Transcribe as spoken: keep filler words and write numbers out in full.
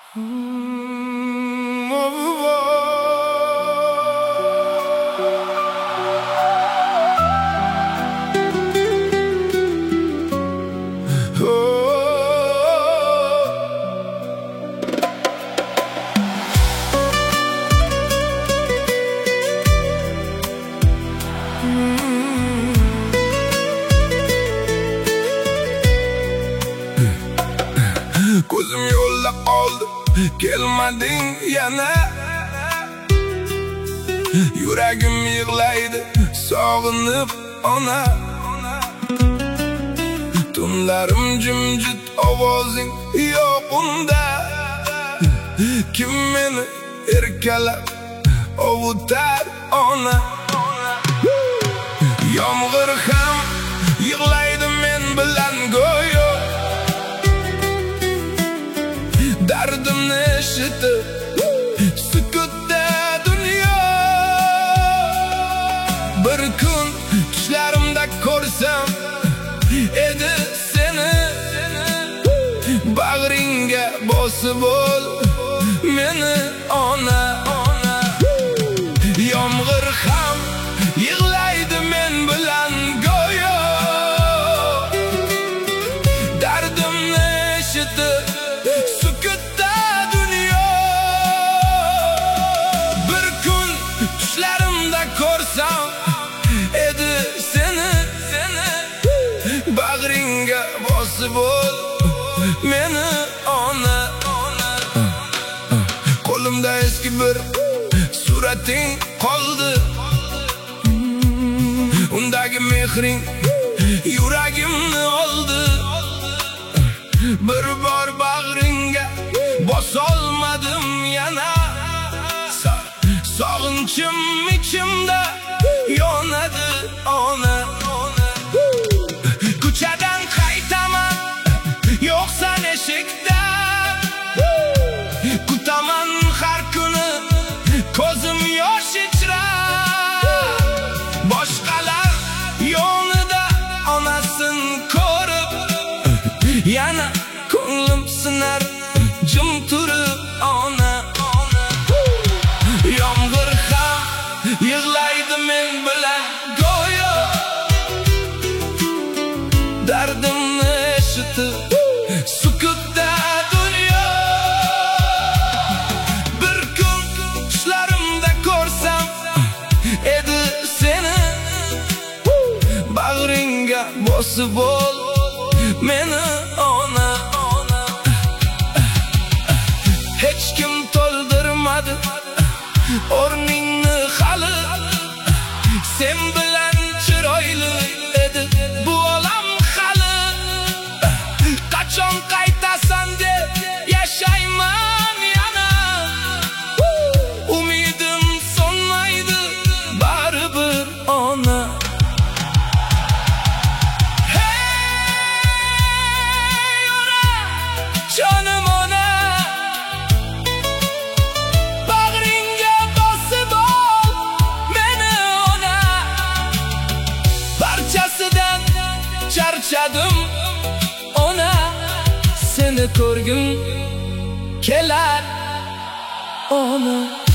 Hmm, oh, oh. Ko'zim yo'lda qoldi, kelmading yana. Yuragim yig'laydi, sog'inib ona. Tunlarim jimjit, ovozing yo'q unda. Kim meni erkalab ovutar ona. Yomg'ir ham yig'laydi men bilan go'yo. Dardimni eshitib sukutda dunyo. Bir kun tushlarimda ko'rsam edi seni, bag'ringga bosib ol meni ona. Yomg'ir ham yig'laydi men bilan go'yo. Dardimni eshitib sukutda dunyo. Bir kun tushlarimda ko'rsam edi seni, bag'ringga bosib ol meni ona. Qo'limda eski bir surating qoldi, undagi mehring yuragimni oldi. Bir bor bag'ringga bosolmadim yana. Sog'inchim ichimda yonadi ona. Ko'chadan qaytaman, yo'qsan eshikda. Kutaman har kuni, ko'zim yosh ichrar. Boshqalar yonida onasin ko'rib, yana ko'nglim sinar jim turib ona. Yomg'ir ham yig'laydi men bilan go'yo. Dardimni eshitib sukutda dunyo. Bir kun tushlarimda ko'rsam edi seni, bag'ringga bosib ol meni ona. Hech kim to'ldirmadi o'rningni hali. Sen bilan chiroyli edi bu olam hali. Qachon qaytasan deb yashayman yana. Umidim so'nmaydi baribir ona. Hey ona, jonim ona. Bag'ringga bosib ol meni ona. Barchasidan charchadim ona. Seni ko'rgim kelar ona.